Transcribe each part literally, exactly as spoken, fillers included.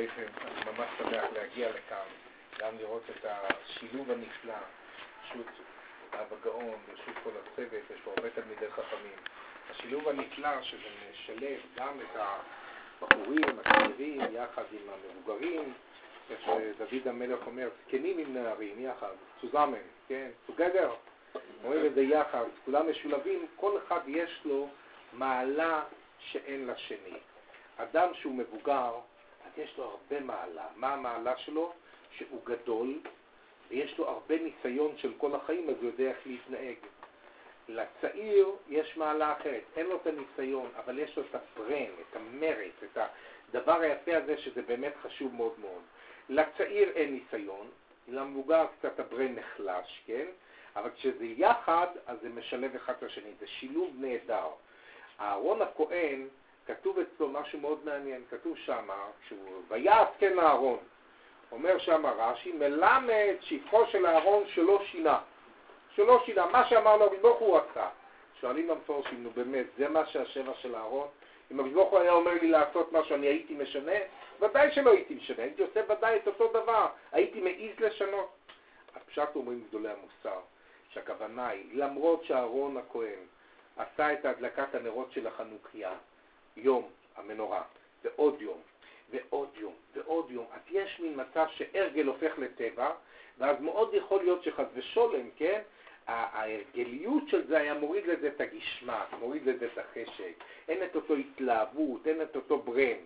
בעצם אני ממש שמח להגיע לכאן, גם לראות את השילוב הנפלא, פשוט אב הגאון, ברשות כל הצוות, יש פה הרבה תלמידי חכמים. השילוב הנפלא שזה משלב גם את הבחורים, הצעירים, יחד עם המבוגרים, איך שדוד המלך אומר, זקנים עם נערים, יחד, צוזמן, כן, together, אומרים את זה יחד, כולם משולבים, כל אחד יש לו מעלה שאין לשני. אדם שהוא מבוגר, אז יש לו הרבה מעלה. מה המעלה שלו? שהוא גדול, ויש לו הרבה ניסיון של כל החיים, אז הוא יודע איך להתנהג. לצעיר יש מעלה אחרת, אין לו את הניסיון, אבל יש לו את הברן, את המרץ, את הדבר היפה הזה שזה באמת חשוב מאוד מאוד. לצעיר אין ניסיון, למבוגר קצת הברן נחלש, כן? אבל כשזה יחד, אז זה משלב אחד לשני, זה שילוב נהדר. אהרון הכהן, כתוב אצלו משהו מאוד מעניין, כתוב שם, שהוא ויעש כן אהרון, אומר שם רש"י, מלמד שפחו של אהרון שלא שינה, שלא שינה, מה שאמר לו ברוך הוא עשה. שואלים המפורשים, נו באמת, זה מה שהשבע של אהרון? אם ברוך הוא היה אומר לי לעשות משהו, אני הייתי משנה? ודאי שלא הייתי משנה, הייתי עושה ודאי את אותו דבר, הייתי מעיז לשנות. הפשט אומרים גדולי המוסר, שהכוונה היא, למרות שאהרון הכהן עשה את הדלקת הנרות של החנוכיה, יום המנורה, ועוד יום, ועוד יום, ועוד יום, אז יש מין מצב שהרגל הופך לטבע, ואז מאוד יכול להיות שחס ושולם, כן, ההרגליות של זה היה מוריד לזה את הגשמה, מוריד לזה את החשק, אין את אותו התלהבות, אין את אותו ברן.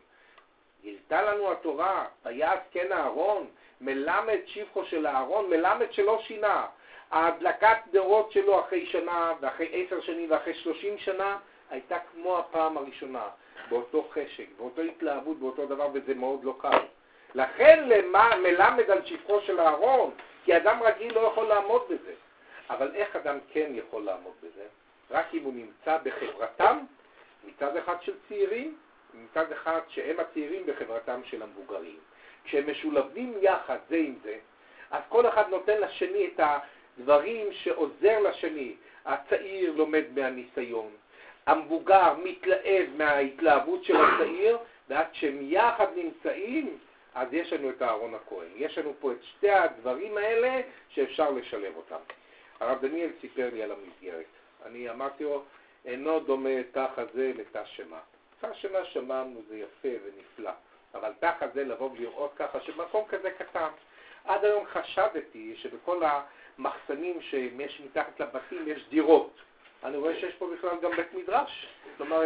גילתה לנו התורה, ויעש כן אהרון, מלמד שבחו של אהרון, מלמד שלא שינה. ההדלקת נרות שלו אחרי שנה, ואחרי עשר שנים, ואחרי שלושים שנה, הייתה כמו הפעם הראשונה, באותו חשק, באותו התלהבות, באותו דבר, וזה מאוד לא קל. לכן למה מלמד על שבחו של אהרון, כי אדם רגיל לא יכול לעמוד בזה. אבל איך אדם כן יכול לעמוד בזה? רק אם הוא נמצא בחברתם, מצד אחד של צעירים, מצד אחד שהם הצעירים בחברתם של המבוגרים. כשהם משולבים יחד זה עם זה, אז כל אחד נותן לשני את הדברים שעוזר לשני. הצעיר לומד מהניסיון, המבוגר מתלהב מההתלהבות של הצעיר, ועד שהם יחד נמצאים, אז יש לנו את אהרון הכהן. יש לנו פה את שתי הדברים האלה שאפשר לשלב אותם. הרב דניאל סיפר לי על המסגרת. אני אמרתי לו, אינו דומה תח הזה לתא שמה. תא שמה שמענו זה יפה ונפלא, אבל תח הזה לבוא ולראות ככה שבמקום כזה קטן. עד היום חשדתי שבכל המחסנים שיש מתחת לבתים יש דירות. אני רואה שיש פה בכלל גם בית מדרש. כלומר,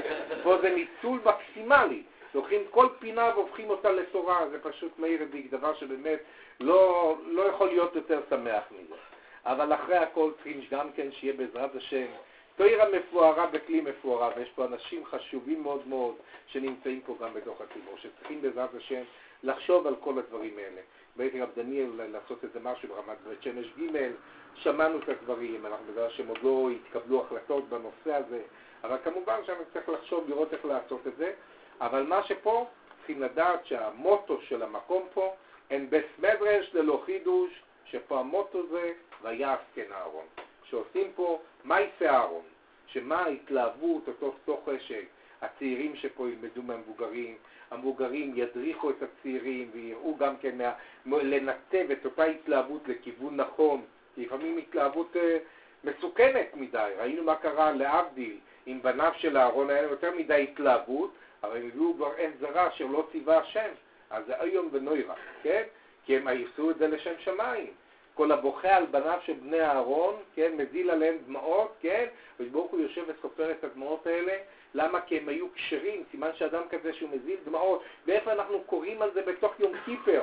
פה זה ניצול מקסימלי. לוקחים כל פינה והופכים אותה לתורה. זה פשוט מאיר הדיק, דבר שבאמת לא, לא יכול להיות יותר שמח מזה. אבל אחרי הכל צריכים גם כן שיהיה בעזרת השם תורה מפוארה וכלי מפוארה, ויש פה אנשים חשובים מאוד מאוד שנמצאים פה גם בתוך הציבור, שצריכים בעזרת השם לחשוב על כל הדברים האלה. והייתי רב דניאל לעשות איזה משהו ברמת בית שמש ג', שמענו את הדברים, אנחנו בעזרת השם עוד לא התקבלו החלטות בנושא הזה, אבל כמובן שאני צריך לחשוב, לראות איך לעשות את זה, אבל מה שפה צריכים לדעת שהמוטו של המקום פה, אין בית מדרש ללא חידוש, שפה המוטו זה ויעש כן אהרון. שעושים פה מה יעשה אהרון, שמה ההתלהבות, אותו חשק, הצעירים שפה ילמדו מהמבוגרים, המבוגרים ידריכו את הצעירים ויראו גם כן מה, לנתב את אותה התלהבות לכיוון נכון, לפעמים התלהבות אה, מסוכנת מדי. ראינו מה קרה להבדיל עם בניו של אהרון, היה יותר מדי התלהבות, אבל הם הביאו כבר אין זרה אשר לא ציווה השם, אז זה איום ונוירה, כן? כי הם עשו את זה לשם שמיים. כל הבוכה על בניו של בני אהרון, כן, מזיל עליהם דמעות, כן, וברוך הוא יושב וסופר את הדמעות האלה. למה? כי הם היו קשרים, סימן שאדם כזה שהוא מזיל דמעות. ואיפה אנחנו קוראים על זה בתוך יום כיפר?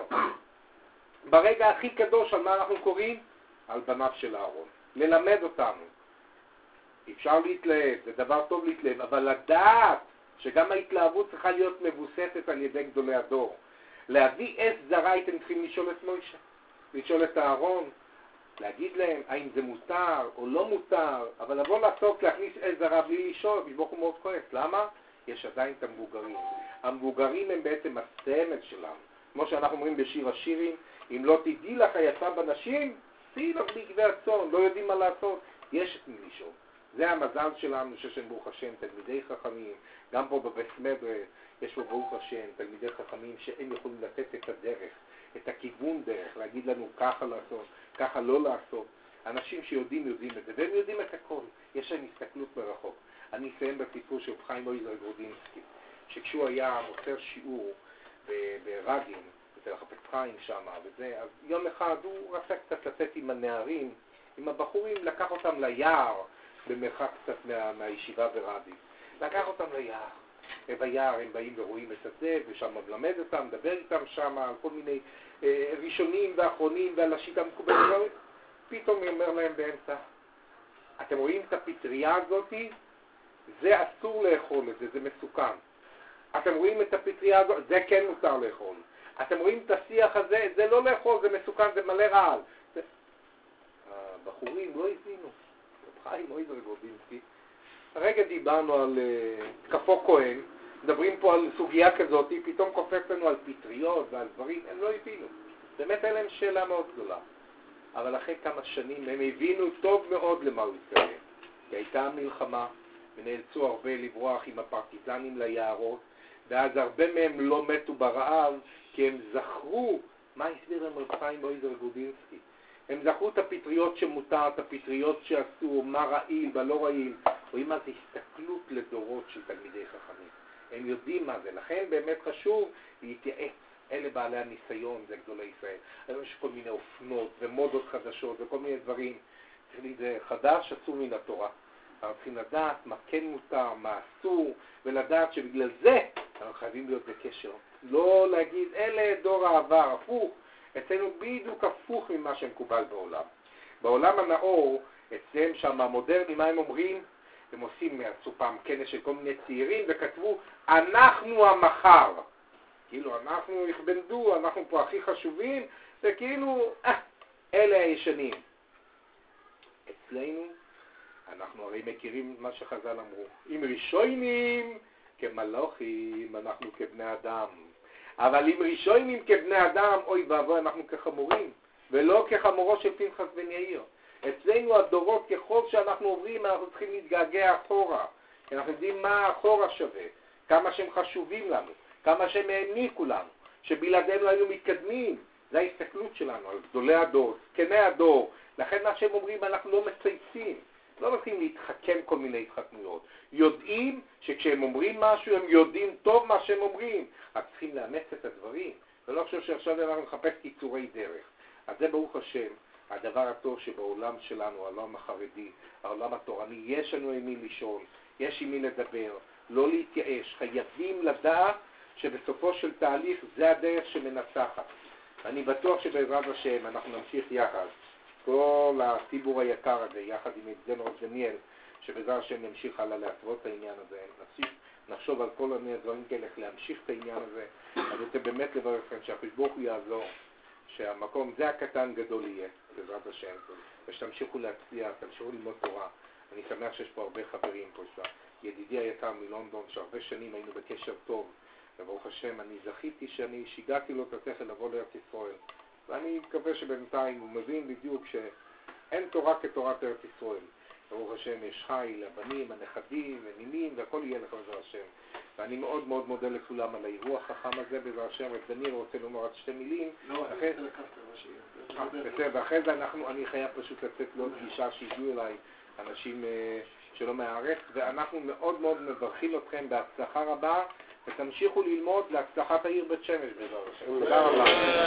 ברגע הכי קדוש, על מה אנחנו קוראים? על בניו של אהרון. ללמד אותנו. אפשר להתלהב, זה דבר טוב להתלהב, אבל לדעת שגם ההתלהבות צריכה להיות מבוססת על ידי גדולי הדור. להביא אש זרה הייתם צריכים לשאול את מוישה. לשאול את אהרון, להגיד להם האם זה מותר או לא מותר, אבל לבוא לעשות, להכניס אש זרה בלי לשאול, ברוך הוא מאוד כועס. למה? יש עדיין את המבוגרים. המבוגרים הם בעצם הסמל שלנו. כמו שאנחנו אומרים בשיר השירים, אם לא תדעי לך יפה בנשים, תהי לך בגבי הצאן, לא יודעים מה לעשות. יש את מי לשאול. זה המזל שלנו שיש לנו ברוך השם תלמידי חכמים, גם פה בבית מדרש יש פה ברוך השם תלמידי חכמים שהם יכולים לתת את הדרך, את הכיוון דרך, להגיד לנו ככה לעשות, ככה לא לעשות. אנשים שיודעים יודעים את זה, והם יודעים את הכל, יש להם הסתכלות מרחוק. אני אסיים בסיפור של חיים מויזר גרודינסקי, שכשהוא היה מוסר שיעור ברגין, אצל החפץ חיים שם וזה, אז יום אחד הוא רצה קצת לצאת עם הנערים, עם הבחורים, לקח אותם ליער, במרחק קצת מה, מהישיבה ברדיס. לקח אותם ליער, וביער הם באים ורואים את זה, ושם מלמד אותם, מדבר איתם שם על כל מיני אה, ראשונים ואחרונים ועל השיטה המקובלת. פתאום הוא אומר להם באמצע, אתם רואים את הפטריה הזאת? זה אסור לאכול את זה, זה מסוכן. אתם רואים את הפטריה הזאת? זה כן מותר לאכול. אתם רואים את השיח הזה? זה לא לאכול, זה מסוכן, זה מלא רעל. זה... הבחורים לא הבינו. חיים מויזר גרודינסקי. הרגע דיברנו על uh, כפו כהן, מדברים פה על סוגיה כזאת, פתאום קופץ לנו על פטריות ועל דברים, הם לא הבינו. באמת היה להם שאלה מאוד גדולה. אבל אחרי כמה שנים הם הבינו טוב מאוד למה הוא התכוון. כי הייתה מלחמה, ונאלצו הרבה לברוח עם הפרטיזנים ליערות, ואז הרבה מהם לא מתו ברעב, כי הם זכרו, מה הסביר להם רב חיים מויזר גרודינסקי? הם זכרו את הפטריות שמותר, את הפטריות שעשו, מה רעיל ולא רעיל. רואים מה זה הסתכלות לדורות של תלמידי חכמים. הם יודעים מה זה, לכן באמת חשוב להתייעץ. אלה בעלי הניסיון, זה גדולי ישראל. יש כל מיני אופנות ומודות חדשות וכל מיני דברים. זה חדש, אסור מן התורה. אנחנו צריכים לדעת מה כן מותר, מה אסור, ולדעת שבגלל זה אנחנו חייבים להיות בקשר. לא להגיד, אלה דור העבר, הפוך. אצלנו בדיוק הפוך ממה שמקובל בעולם. בעולם הנאור, אצלם שם המודרני, מה הם אומרים? הם עושים, עשו פעם כנס של כל מיני צעירים וכתבו, אנחנו המחר. כאילו אנחנו יכבנדו, אנחנו פה הכי חשובים, זה כאילו, אה, אלה הישנים. אצלנו, אנחנו הרי מכירים מה שחז"ל אמרו, אם ראשונים כמלאכים, אנחנו כבני אדם. אבל אם ראשונים כבני אדם, אוי ואבוי, אנחנו כחמורים, ולא כחמורו של פנחס בן יאיר. אצלנו הדורות, ככל שאנחנו עוברים, אנחנו צריכים להתגעגע אחורה. כי אנחנו יודעים מה האחורה שווה, כמה שהם חשובים לנו, כמה שהם העניקו לנו, שבלעדינו היינו מתקדמים. זה ההסתכלות שלנו על גדולי הדור, זקני הדור. לכן מה שהם אומרים, אנחנו לא מצייצים. לא מתחילים להתחכם כל מיני התחכמויות. יודעים שכשהם אומרים משהו, הם יודעים טוב מה שהם אומרים. רק צריכים לאמץ את הדברים. ולא חושב שעכשיו אנחנו נחפש קיצורי דרך. אז זה ברוך השם, הדבר הטוב שבעולם שלנו, העולם החרדי, העולם התורני, יש לנו עם מי לישון, יש עם מי לדבר, לא להתייאש. חייבים לדעת שבסופו של תהליך זה הדרך שמנצחת. אני בטוח שבעזרת השם אנחנו נמשיך יחד. כל הציבור היקר הזה, יחד עם אבדנו רב דניאל, שבעזרת השם נמשיך הלאה להתוות את העניין הזה. נמשיך, נחשוב על כל מיני דברים כאלה, להמשיך את העניין הזה. אני רוצה באמת לברך לכם שהקדוש ברוך הוא יעזור, שהמקום זה הקטן גדול יהיה, בעזרת השם, ושתמשיכו להצליח, תמשיכו ללמוד תורה. אני שמח שיש פה הרבה חברים פה, ידידי היקר מלונדון, שהרבה שנים היינו בקשר טוב, וברוך השם, אני זכיתי שאני שיגעתי לו את השכל לבוא לארץ ישראל. ואני מקווה שבינתיים הוא מבין בדיוק שאין תורה כתורת ארץ ישראל. ברוך השם, יש חי לבנים, הנכדים ונינים, והכל יהיה לך בעזרת השם. ואני מאוד מאוד מודה לכולם על האירוע החכם הזה, בעזרת השם. רב דניאל רוצה לומר עד שתי מילים. לא, אני רוצה לקחת מה שיהיה. בסדר, ואחרי זה אנחנו, אני חייב פשוט לצאת לעוד פגישה שהגיעו אליי אנשים שלא מהארץ, ואנחנו מאוד מאוד מברכים אתכם בהצלחה רבה, ותמשיכו ללמוד להצלחת העיר בית שמש בעזרת השם. תודה רבה.